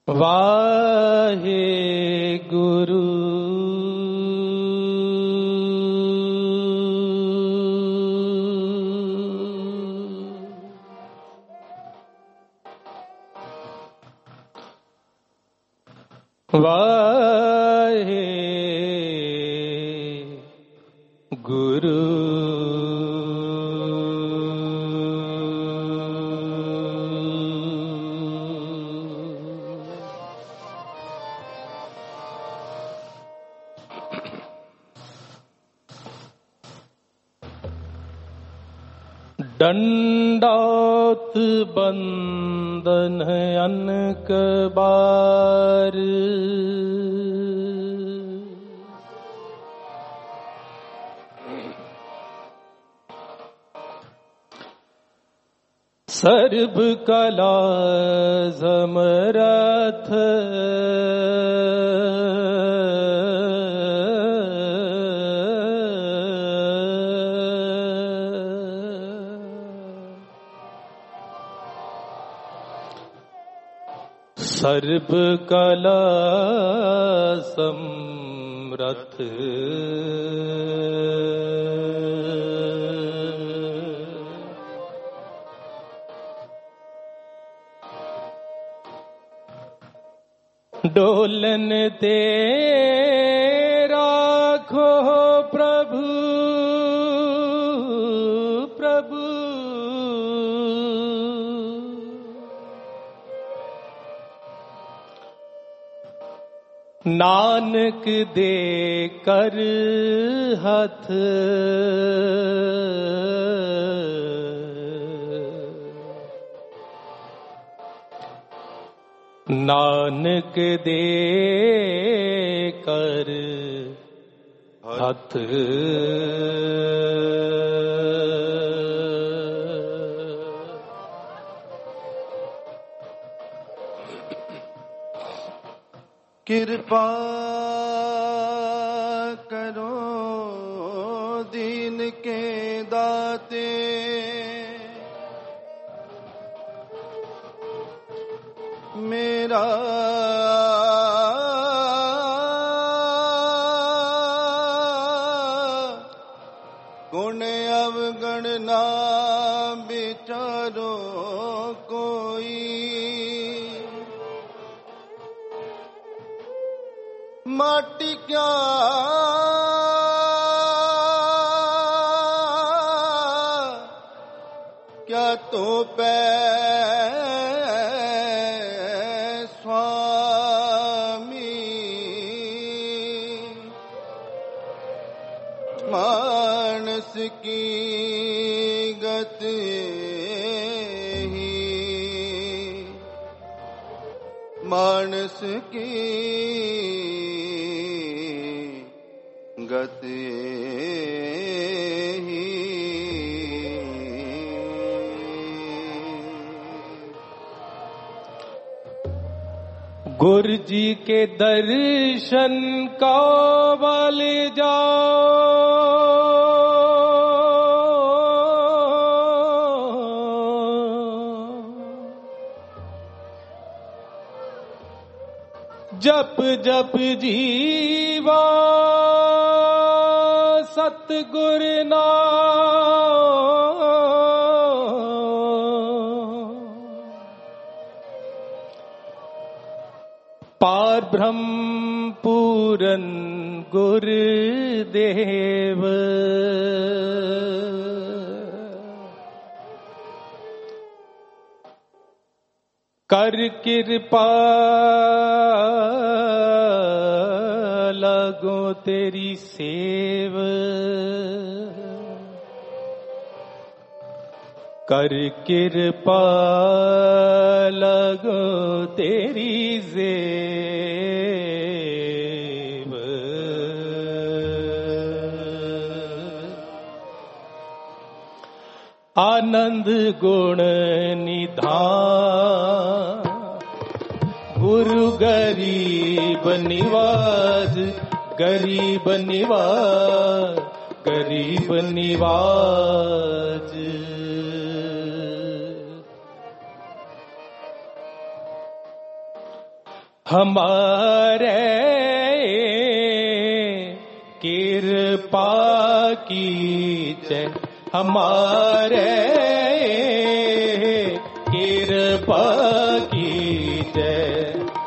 वाहे गुरु वाहे गुरु दंडौत बंदन अनक बार सर्व कला समरथ सर्व कला समरथ डोलन ते राखो प्रभु प्रभु नानक दे कर हथ नानक दे कर हथ कृपा करो दीन के दाते मेरा गुण अवगण ना विचारो कोई माटी क्या तो पे स्वामी मानस की गत ही मानस की गति ही गुरु जी के दर्शन का बल जाओ जप जप जीवा सतगुर नाम पार ब्रह्म पूरन गुरुदेव कर कृपा लगो तेरी सेव कर कृपा लगो तेरी सेव आनंद गुण निधान गुरु गरीब निवाज गरीब निवाज गरीब निवाज हमारे कृपा कीजय, हमारे कृपा कीजय।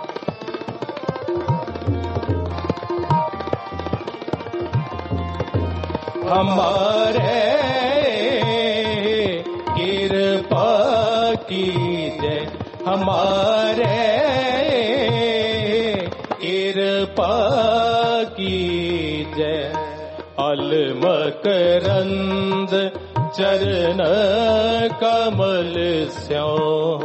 हमारे कृपा कीजय, हमारे कृपा कीजय। अलमकरंद चरण कमल स्यों,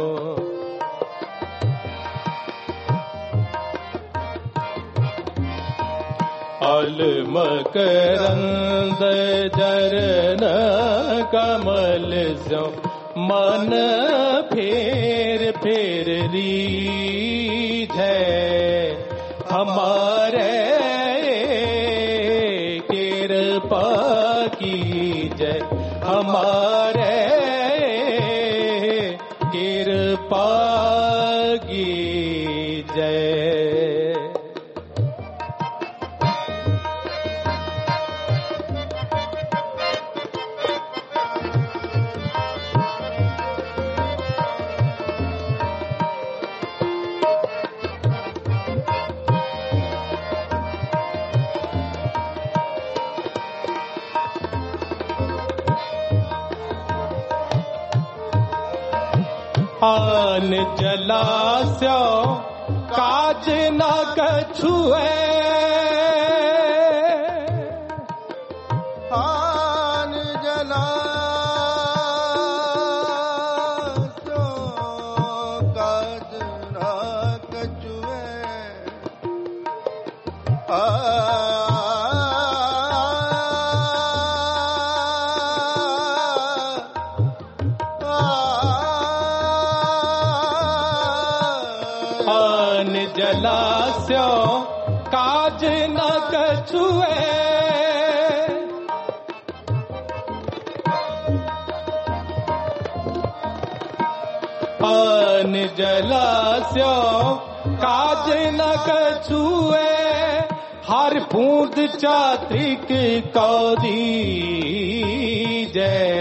अलमकरंद चरण कमल स्यों। मन फेर फेर रीझै, हमारे कृपा कीजय, हमारे कृपा कीजय। आन जलास्यो काज न कछुए, आन जलास्यो काज न कछुए। जलास्यो काज न कछुए, आन जलास्यो काज न कछुए। हर बूंद चात्रिक कौदी जय,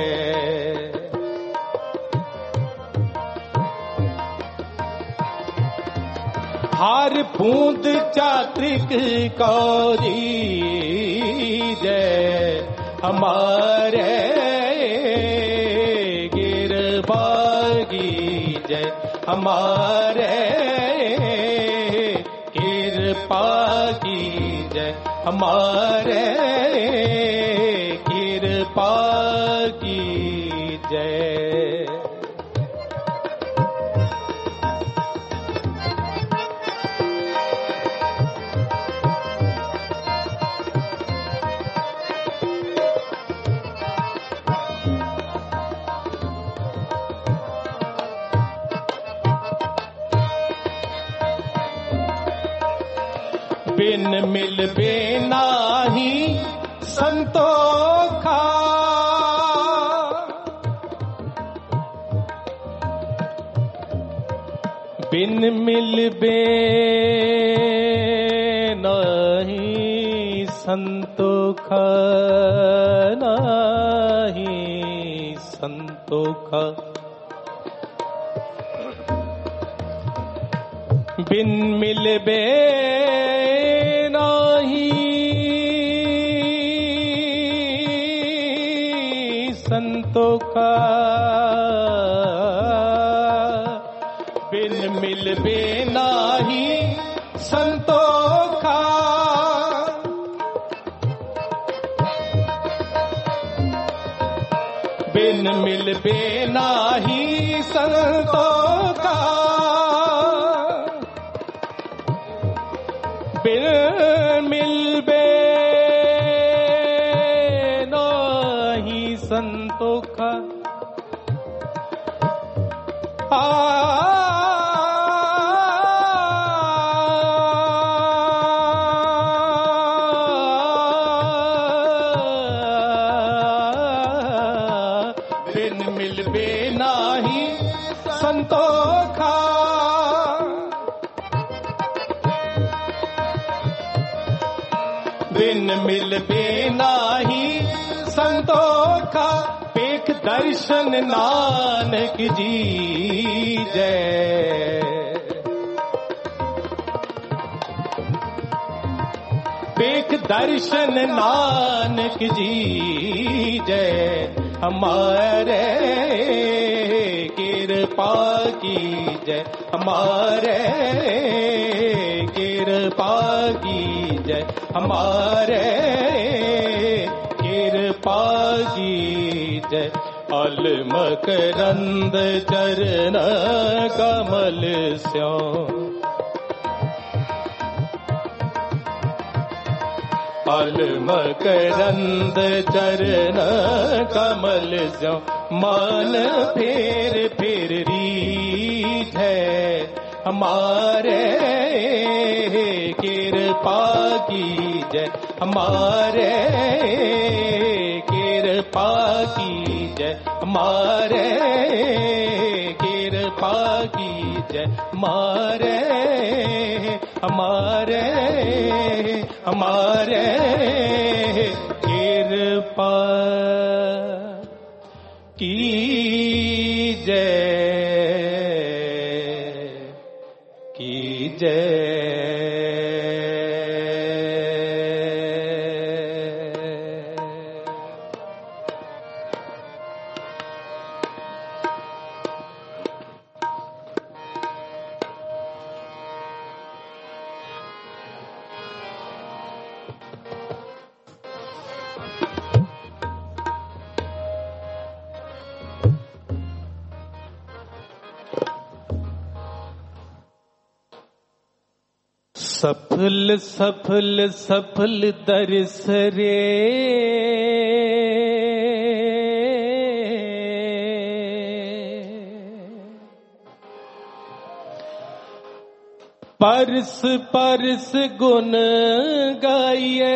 हर बूंद चात्रिक कौदी जय। हमारे गिरबागी जय, हमारे कृपा की जय, हमारे कृपा की जय। बिन मिलबे नाही संतोखा, बिन मिलबे नाही संतोखा, नाही संतोखा। बिन मिलबे संतोखा, बिन मिलबे नाही संतोखा। बिन मिलबे नाही संतोखा, बिन मिलबे संतोखा। बिन मिलबे नाही बिन मिलबे नाही संतोखा पेख दर्शन नानक जी जय। पेख दर्शन नानक जी जय। हमारे कृपा की जय। हमारे कृपा की जय। हमारे कृपा की जय। अल मकरंद चरण कमल स्यों। अल मकरंद चरण कमल स्यों। मान फेर फेर रीझ है हमारे कृपा की जय। हमारे कृपा की जय। हमारे कृपा की जय। हमारे हमारे हमारे कृपा की जय। सफल सफल सफल दर्श रे परस परस गुण गाइए।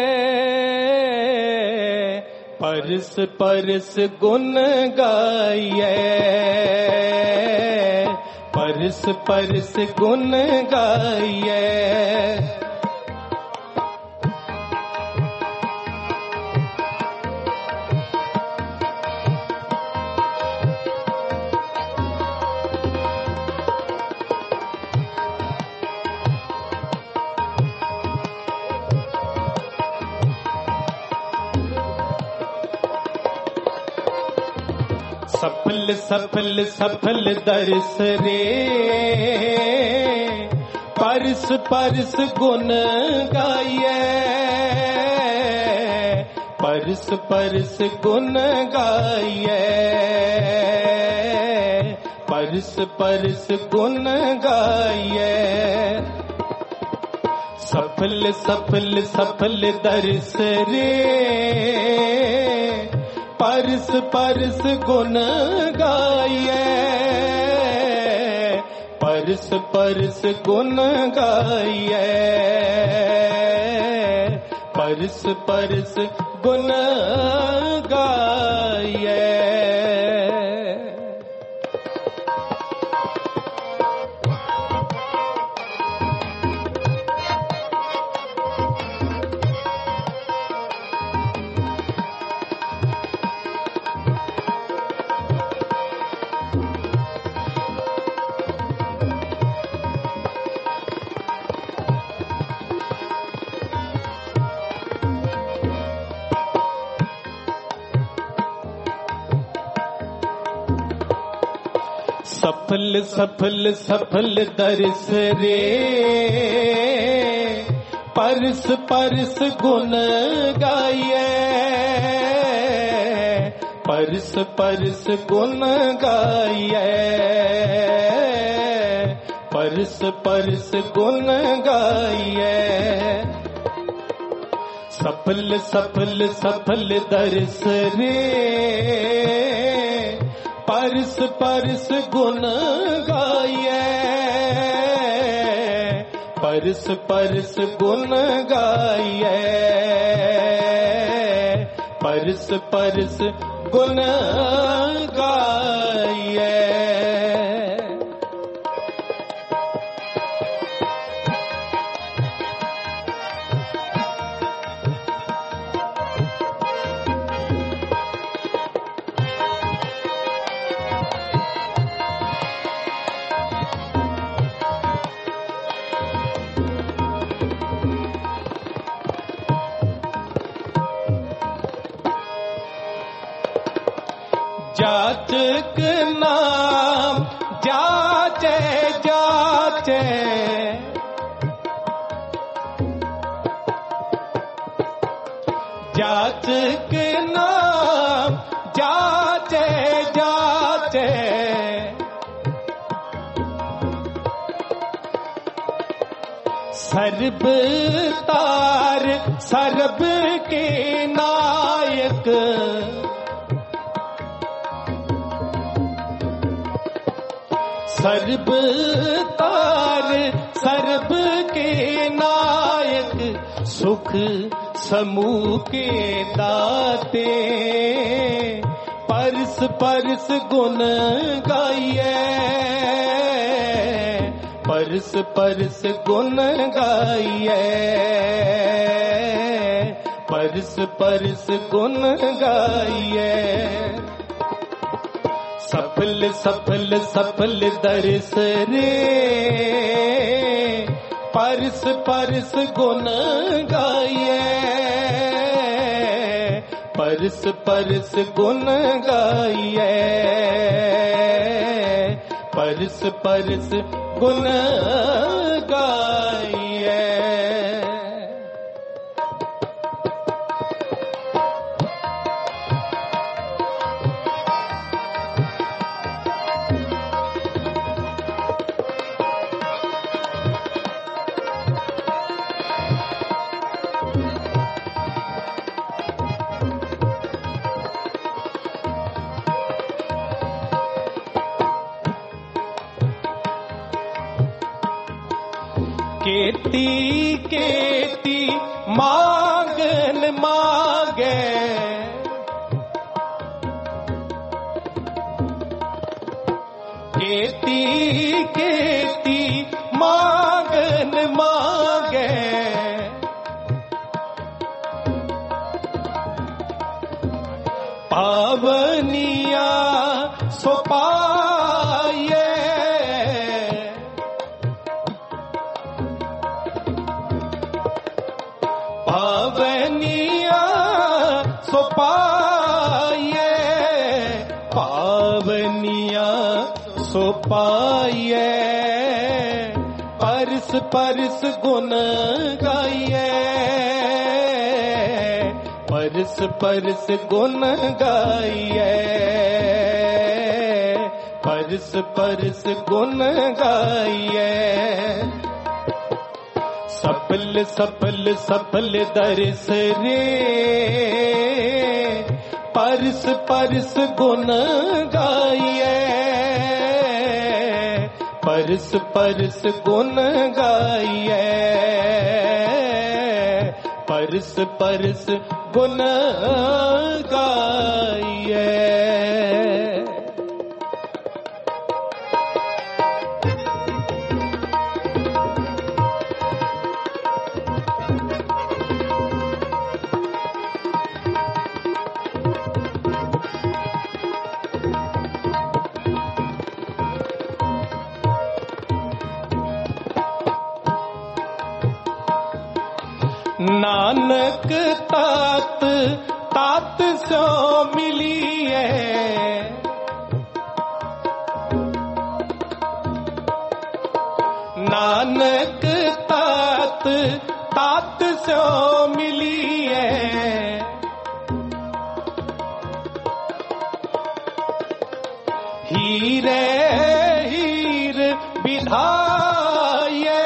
परस परस गुण गाइए। परस परस गुण गाइए। सफल सफल सफल दर्श रे परस परस गुण गाइए। परस परस गुण गाइए। परस परस गुण गाइए। सफल सफल सफल दर्श रे परस परस गुण गाइए। परस परस गुण गाइए। परस परस गुण गाइए। सफल सफल सफल दर्श रे परस परस गुण गाइए। परस परस गुण गाइए। परस परस गुण गाइए। सफल सफल सफल दर्श रे परस परस गुण गाइए। परस परस गुण गाइए। परस परस गुण गाइए। जाचक नाम जाचे जाचे, जाचक नाम जाचे जाचे, सर्ब तार सर्ब के नायक, सर्ब तार सर्ब के नायक, सुख समूह के दाते, परस परस गुण गाइए, परस परस गुण गाइए, परस परस गुण गाइए। सफल सफल सफल दर्श रे, परस परस गुण गाइए, परस परस गुण गाइए, परस परस गुण गाइए। केती केती मांगन मांगे, केती केती मांगन मांगे, पावनिया सो पाए, पावनिया सो पाए, पावनिया सो पाए, परस परस गुण गाइए, परस परस गुण गाइए, परस परस गुण गाइए। सफल सफल सफल दर्श रे, परस परस गुण गाइए, परस परस गुण गाइए, परस परस गुण गाइए। नानक तात तात सो मिलिए, नानक तात तात सो मिलिए, हीरे हीर विधाये,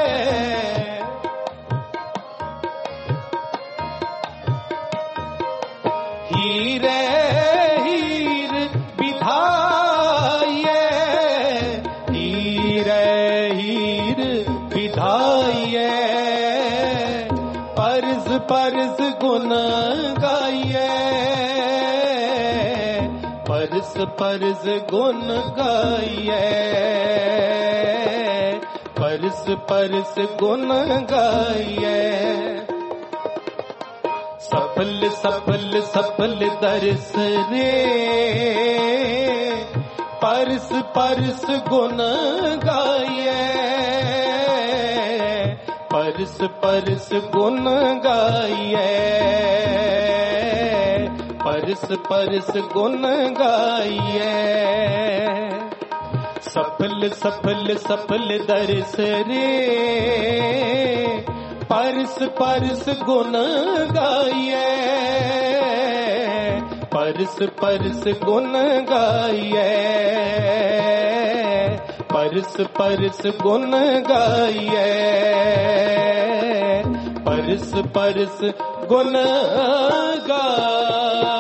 हीरे हीर विधाये, हीरे हीर विधाये, परस परस गुण गाइए, परस परस गुण गाइए, परस परस गुण गाइए। सफल सफल सफल दर्श रे, परस परस गुण गाइए, परस परस गुण गाइए, परस परस गुण गाइए। सफल सफल सफल दर्श रे परस परस गुण गाइए। परस परस गुण गाइए। परस परस गुण गाइए। परस परस गुण गाइए।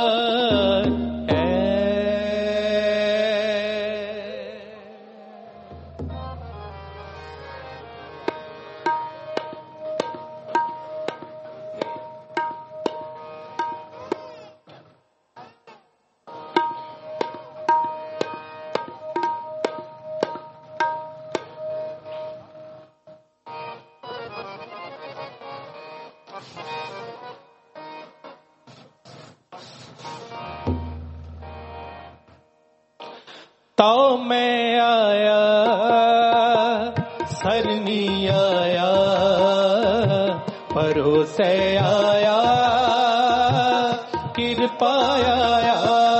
तो मैं आया सरनी आया परोसे आया कृपा आया।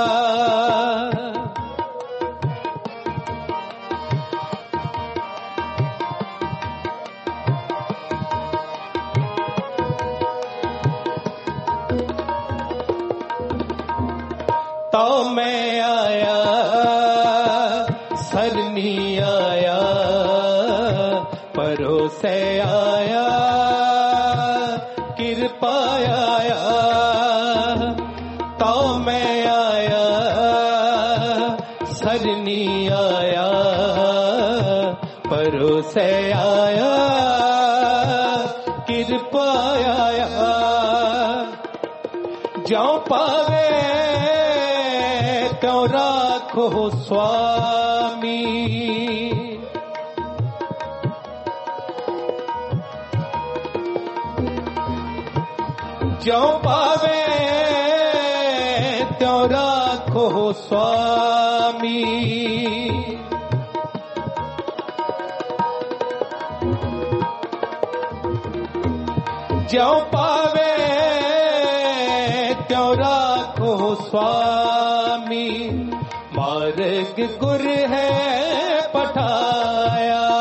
तो मैं आया सरनी आया परोसे आया कृपा आया। तो मैं आया सरनी आया परोसे आया कृपा आया। जो पावे त्यों राखो स्वामी। जो पावे त्यों राखो स्वामी। जो पावे त्यों राखो स्वामी। मार्ग गुर है पठाया।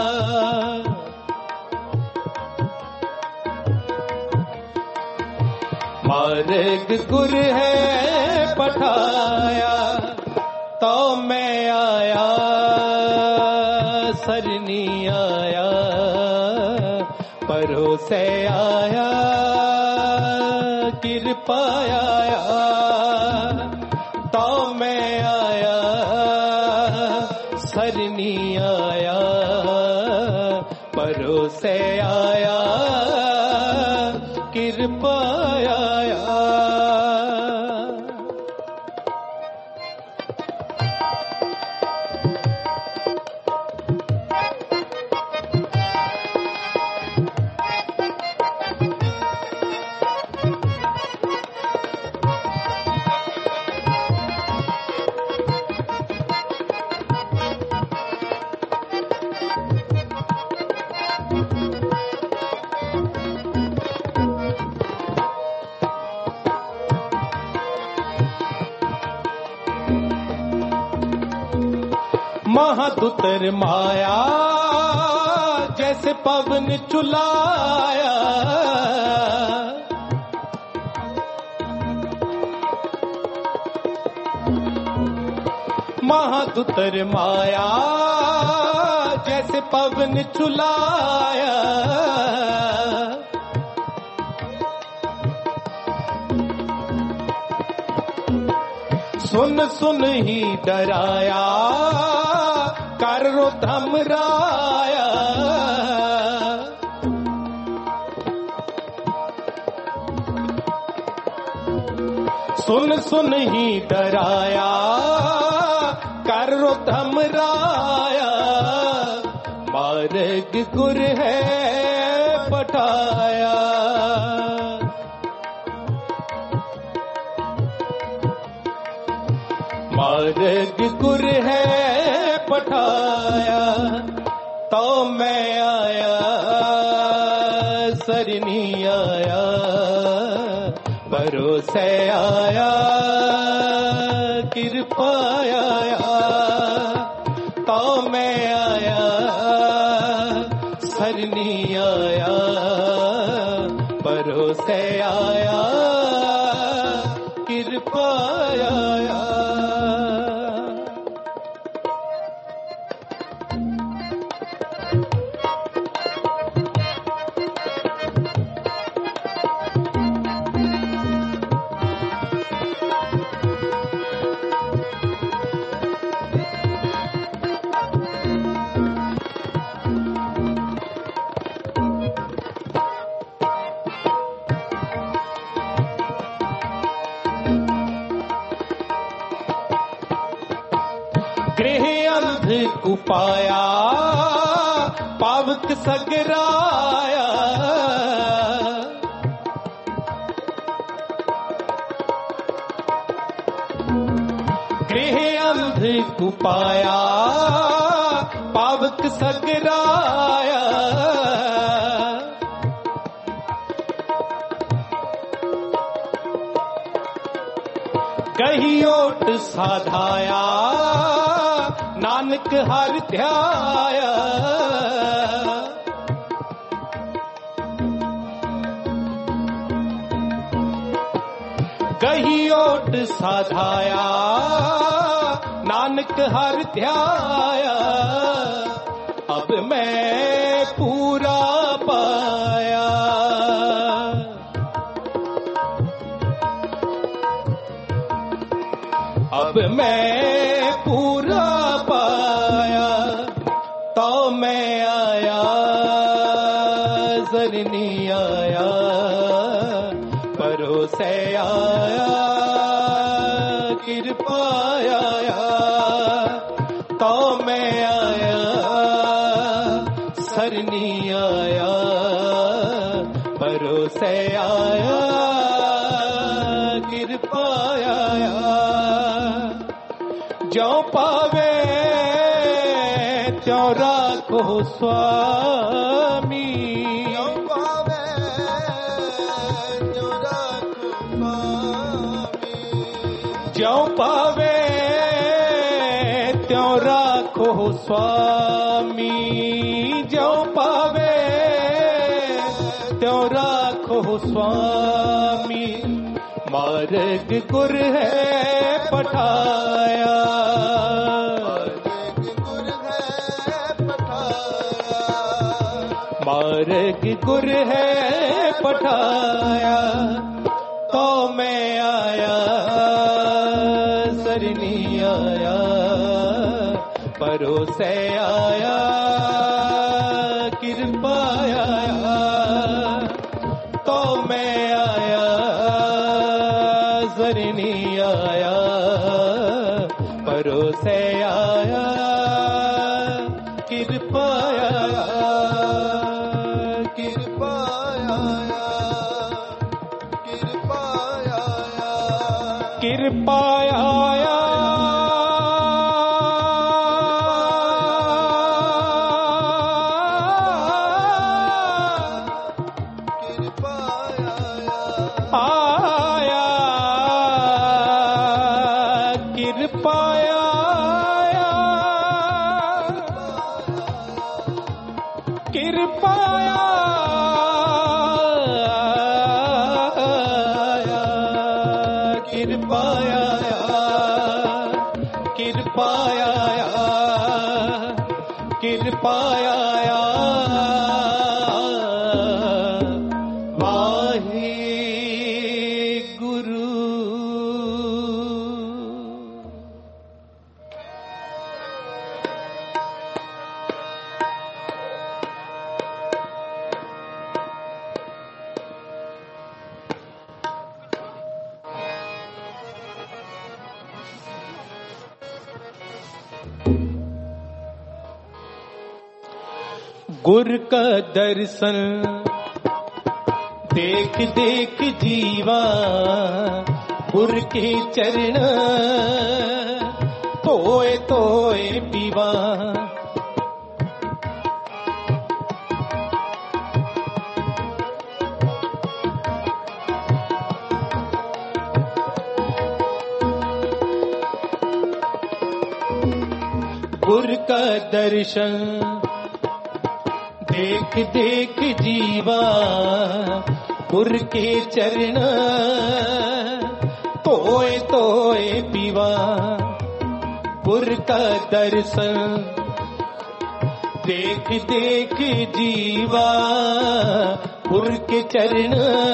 मार्ग गुर है पठाया। तो मैं आया सरनी आया परोसे आया कृपा आया। तो मैं आया सरनी आया परोसे आया कृपा आया। महादुतर माया जैसे पवन चुलाया। महादुतर माया जैसे पवन चुलाया। सुन सुन ही डराया करो धमराया। सुन सुन ही डराया करो धमराया। मार्ग गुर है पठाया। मार्ग गुर है पठाया। तो मैं आया सरनी आया परोसे आया पाया तो मैं आया सरनी आया परोसे आया कृपा आया। गृह अंध कुपाया पावक सगराया गृह अंध कुपाया पावक सगराया कही ओट साधाया नानक हर ध्याया कही ओट साधाया नानक हर ध्याया अब मैं पूरा पाया अब मैं पूरा पाया तो मैं आया सरनी आया परोसे आया कृपा आया तो मैं आया सरनी आया परोसे आया कृपा आया। जो पावे त्यों राखो स्वामी जो पावे त्यों राखो स्वामी जो पावे त्यों राखो स्वामी जो पावे त्यों राखो स्वामी मार्ग गुर है पठाया मार्ग गुर है पठाया तो मैं आया सरनी आया परोसे आया कृपा आया तो मैं आया सरनी आया परोसे आया कृपा आया कृपा आया कृपा आया कृपा आया कृपाया वाहे गुरु। गुर का दर्शन देख देख जीवा गुर के चरण तोए तोए पीवा गुर का दर्शन देख देख जीवा गुर के चरण तोए तोए पीवा गुर का दर्शन देख देख जीवा गुर के चरण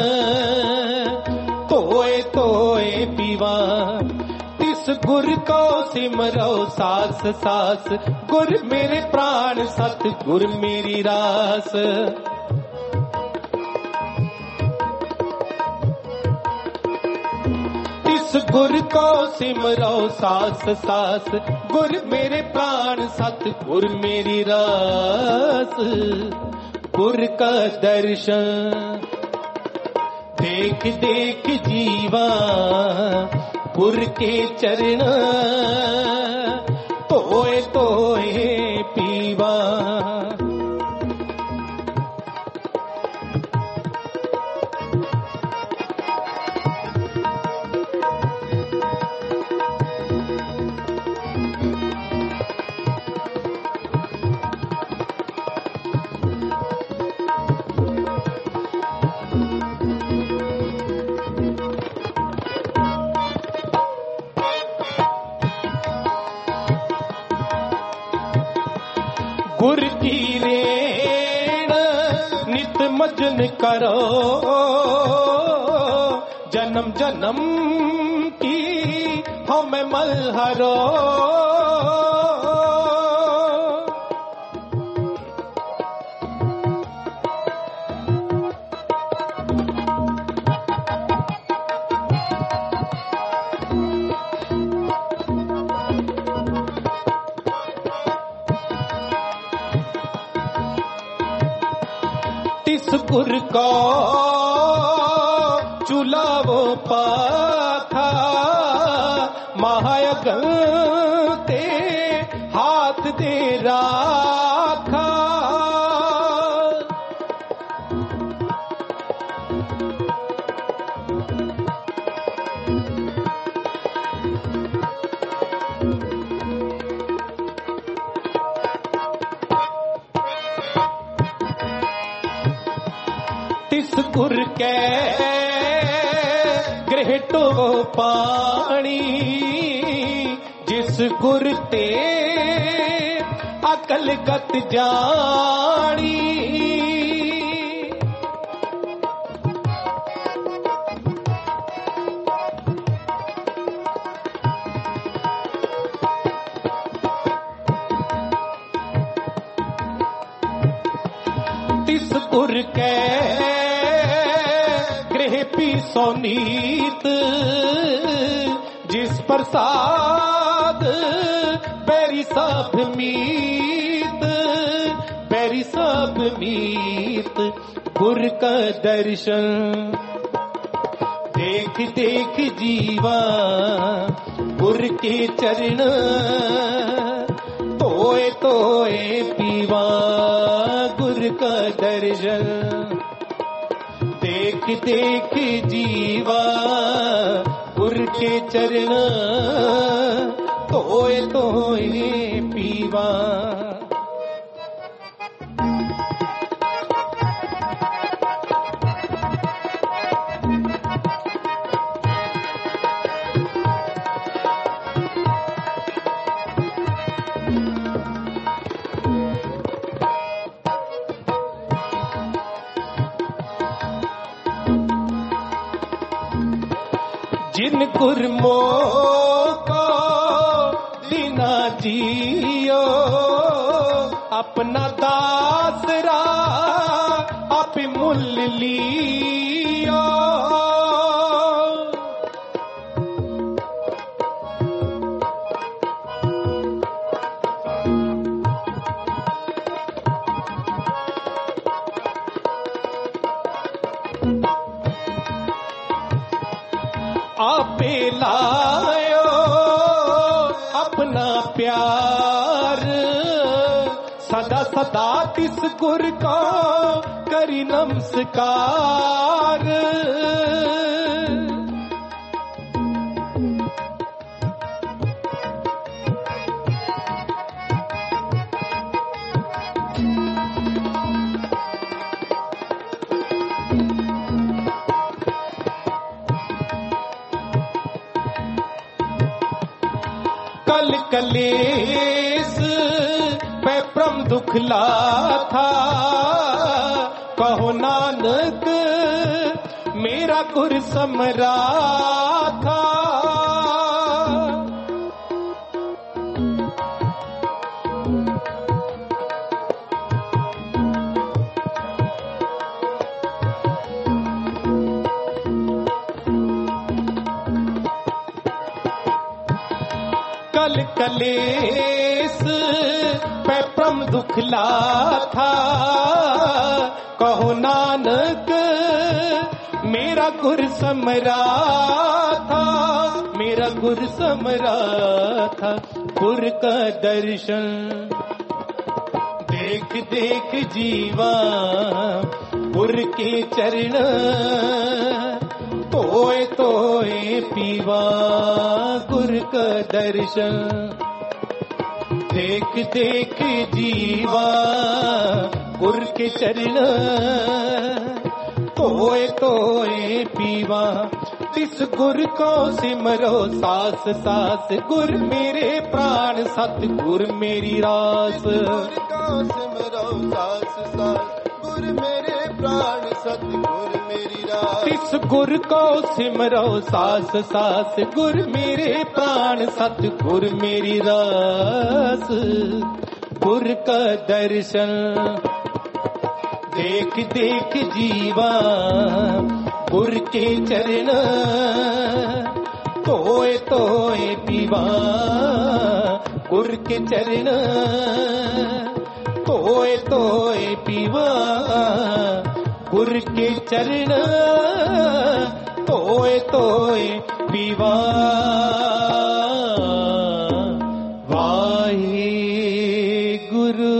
तोए तोए पीवा तिस गुर को सिमरो सास सास गुर मेरे प्राण सत गुर मेरी रास तिस गुर को सिमरो सास सास गुर मेरे प्राण सत गुर मेरी रास गुर का दर्शन देख देख जीवा गुर के चरण तोए तोए पीवा गुर की रेण नित मजन करो जन्म जन्म की हमें मलहरो तिस गुर को चुलावो पाथा महायगन ते हाथ दे राखा तिस गुर के ग्रहटो पानी जिस गुर ते अकल गत जानी तिस गुर के गृह पी सोनीत जिस प्रसाद बैरी सब मीत बैरी सब मीत गुर का दर्शन देख देख जीवा गुर के चरण तोए तोए पीवा गुर का दर्शन देख देख जीवा गुर के चरण तोए तोए पीवा जिन गुरमो को दीना जियो अपना दासरा आप मुल लियो आपे लायो अपना प्यार सदा सदा तिस गुर को करी नमस्कार कलेस पे परम दुख लाथा, कहो नानक मेरा गुर समराथा। कल कलेस पे परम दुख लाथा, कहो नानक मेरा गुर समराथा, मेरा गुर समराथा। गुर का दर्शन देख देख जीवा, गुर के चरण तोए तोए पीवा। गुर का दर्शन देख देख जीवा, गुर के चरण तोए तोए पीवा। तिस गुर को सिमरो सास सास, गुर मेरे प्राण सतगुर मेरी रास। गुर को सिमरो सास सास, गुर मेरे प्राण सतगुर मेरी रास। तिस गुर को सिमरो सास सास, गुर मेरे प्राण सतगुर मेरी रास। गुर का दर्शन देख देख जीवा, गुर के चरण तोए तोए पीवा। गुर के चरण तोए तोए पीवा। गुर के चरण तोए तोए पीवा। वाहे गुरु।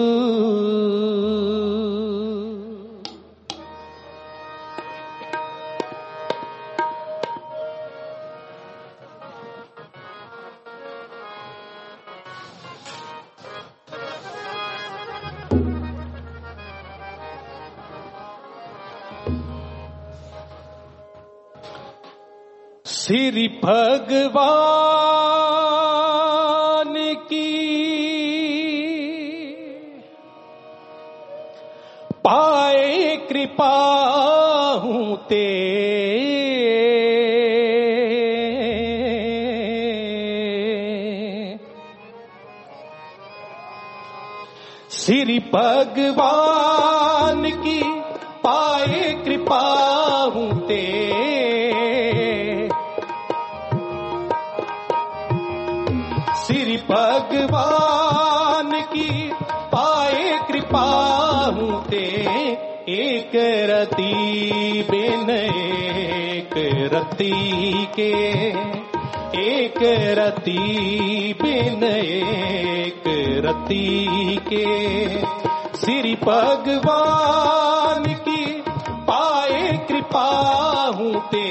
श्री भगवान की पाए कृपा हूँ ते, श्री भगवान की पाए कृपा हूँ ते। श्री भगवान की पाए कृपा हूँ ते। एक रति बिन एक रति के, एक रति बिन एक रति के। श्री भगवान की पाए कृपा हूँ ते।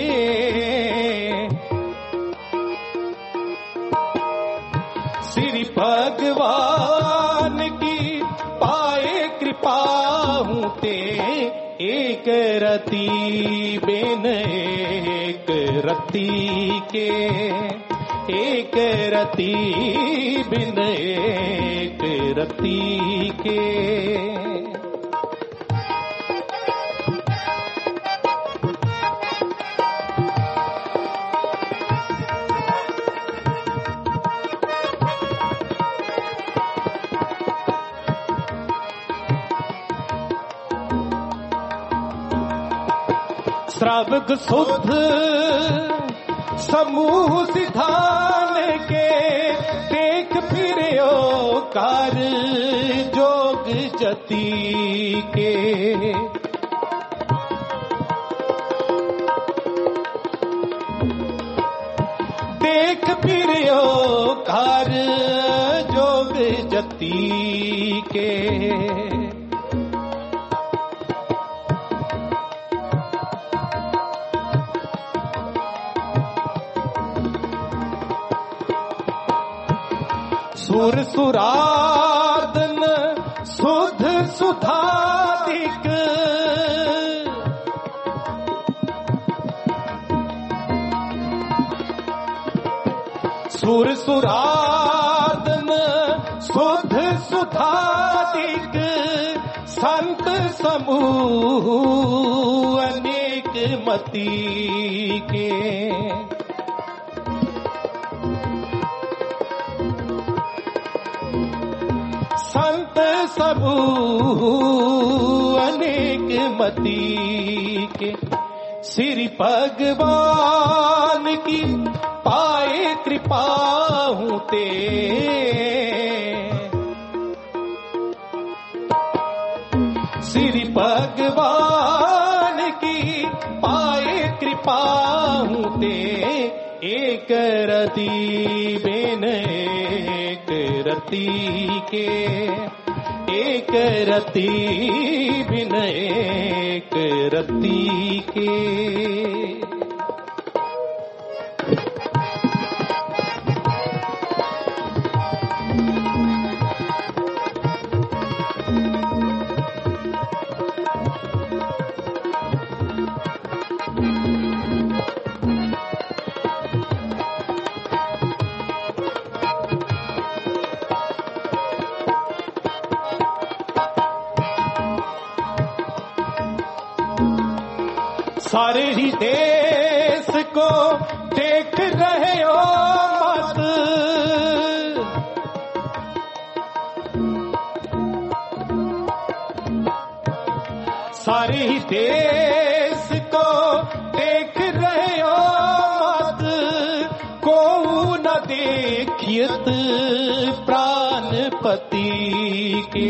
श्री भगवान की पाए कृपा हूँ ते। एक रति बिन एक रति के, एक रति बिन एक रति के। श्रावक शुद्ध समूह सिधान के, देख फिरो कार जोग जति के। देख फिरो कार जोग जति के। सुर सुरादन सुध सुधादिक, सुर सुरादन संत समूह अनेक मति के, संत समूह अनेक मति के, श्री भगवान की पाए कृपा हूँ ते, श्री भगवान की पाए कृपा हूँ ते, एक रति बिन एक रति के, एक रति बिन एक रति के। सारे ही देश को देख रहे हो मत, सारे ही देश को देख रहे हो मत, को न देखियत प्राणपति के,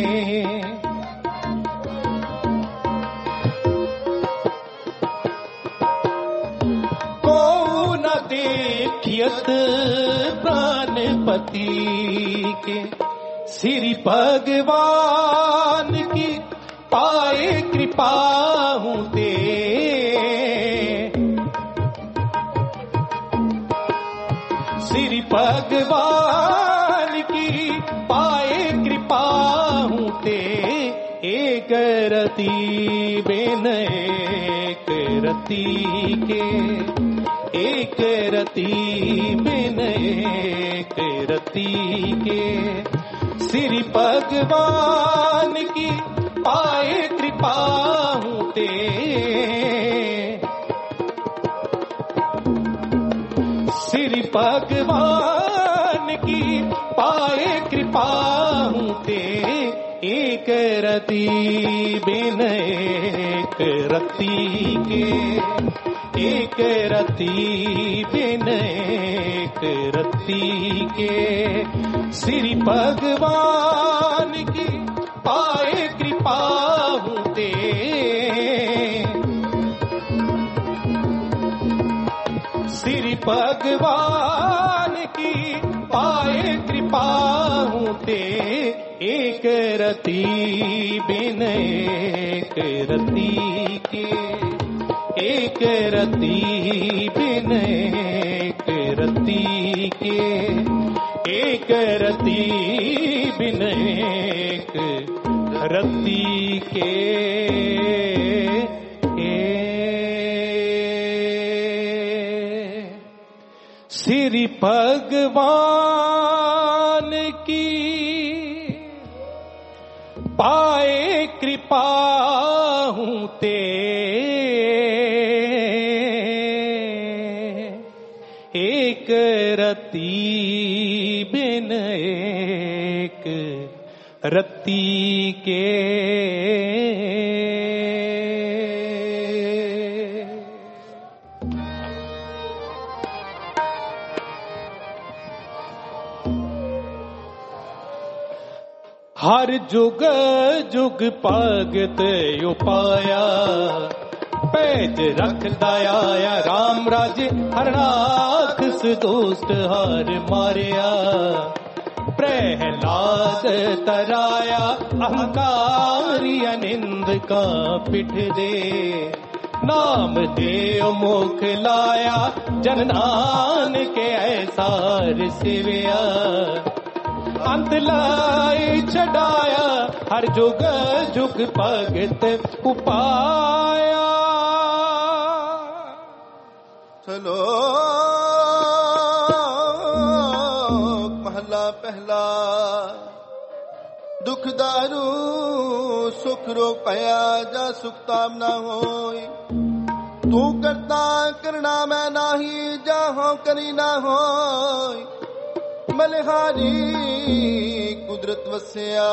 देखियत प्राणपति के, श्री भगवान की पाए कृपा हूँ ते, श्री भगवान की पाए कृपा हूँ ते, एक रति बिन एक रति के, एक रति बिन एक रति के, श्री भगवान की पाए कृपा हूँ ते, श्री भगवान की पाए कृपा हूँ ते, एक रति बिन एक रति के, एक रति बिन एक रति के, श्री भगवान की पाए कृपा हूँ ते, श्री भगवान की पाए कृपा हूँ ते, एक रति बिन एक रति के, एक रति बिन एक रति के, एक रति बिन एक रति के। श्री भगवान की पाए कृपा हूँ ते, एक रति बिन एक रति के। हर जुग जुग भगत उपाया, पैज रख दया राम राजे, हर राक्षस दुष्ट हार मारिया, प्रहलाद तराया अहंकारी अनिंद का पिठ दे, नाम देव मुख लाया जन नानक के ऐसा सिविया, अंत लाई चढ़ाया हर जुग जुग भगत उपाया। चलो महला पहला, दुख दारू सो दुख रोग पाया जा सुख ताम ना होई। तू करता करना मैं नाही जाहो करी ना होई। मलिहारी कुदरत वसिया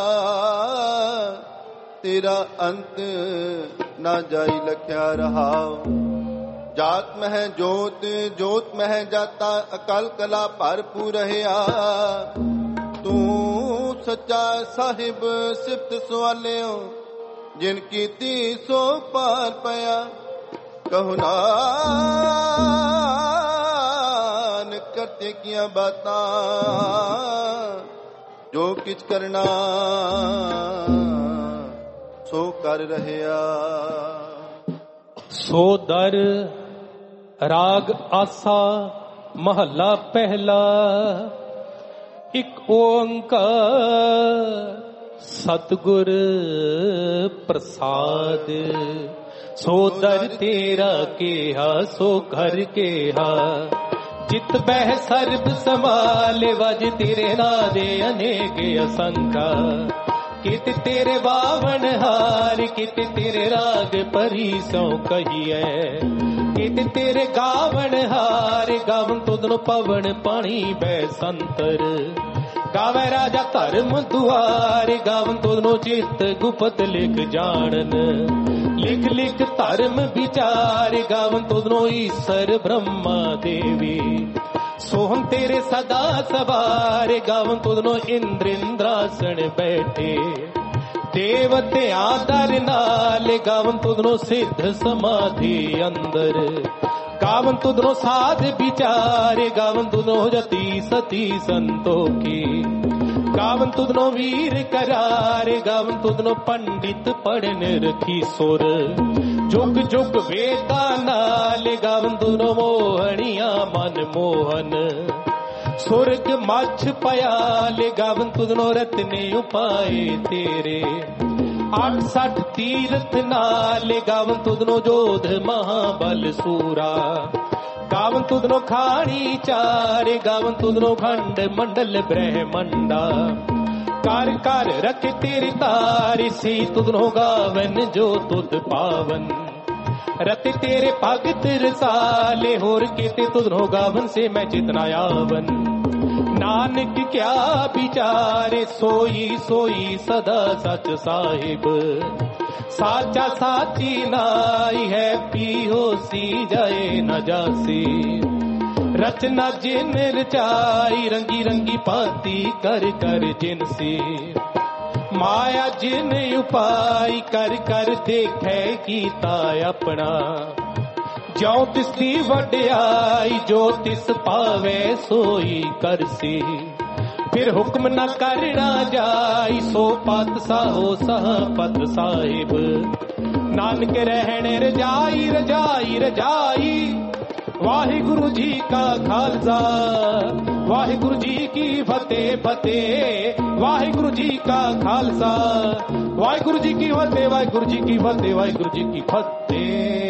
तेरा अंत ना जाई लख्या रहा। जात में है जोत जोत में है जाता अकाल कला भरपूर रहा। तू सच्चा साहिब सिफत सवालियो जिनकी ती सो पार पाया। कहो नान करते किया बातां जो किछ करना सो कर रहया। सो दर राग आसा महला पहला। एक ओंकार सतगुर प्रसाद। सो दर तेरा केहा सो घर केहा। जित बह सर्ब संभाले वज तेरे नादे अनेक असंख्या। कित तेरे बावन हार कित तेरे राग परी सौ कहिए। कित तेरे गावन हार गावन तुदनो पवन पानी बैसंतर। गावे राजा धर्म दुआर गावन तुदनो चित गुपत लिख जानन। लिख लिख धर्म विचार गावन तुदनो ईश्वर ब्रह्मा देवी। सोहम तेरे सदा सवार गावन तुदनो इंद्र इंद्रासन बैठे। देवते आदर नाल गावन तुदनो सिद्ध समाधि अंदर। गावन तुदनो साध विचार गावन तुदनो जति सती संतोखी। गावन तुदनो वीर करार गावन तुदनो पंडित पढ़न रखी सुर। जुग जुग वेदा नाल गावन तुदनो मोहनिया मन मोहन। सुरग मछ पयाल गावन तुदनो रत्ने उपाए तेरे। 68 तीर्थ नाल गावन तुदनो जोध महाबल सूरा। गावन तुदनो खानी चार गावन तुदनो खंड मंडल ब्रह्मंडा। कर कर रखे तेरी तारी सी तुदनो गावन जो तुद पावन। रति तेरे भगत रसाले होर केते तुदनो गावन से मैं जितना यावन। नानक क्या विचारे सोई सोई सदा सच साहिब। साचा साची नाई है पीहो सी जाए न जासी। रचना जिन रचाई रंगी रंगी पाती कर कर जिनसी। माया जिन उपाय कर कर देखे कीता अपना। जो तिसदी वड्याई जो तिस पावे सोई करसी। फिर हुक्म न करना जाई सो पत साहो सह पत साहिब। नानक रहने रजाई रजाई रजाई। वाहिगुरु जी का खालसा वाहिगुरु जी की फतेह फतेह। वाहिगुरु जी का खालसा वाहिगुरु जी की फतेह वाहिगुरु जी की फतेह वाहिगुरु जी की फतेह।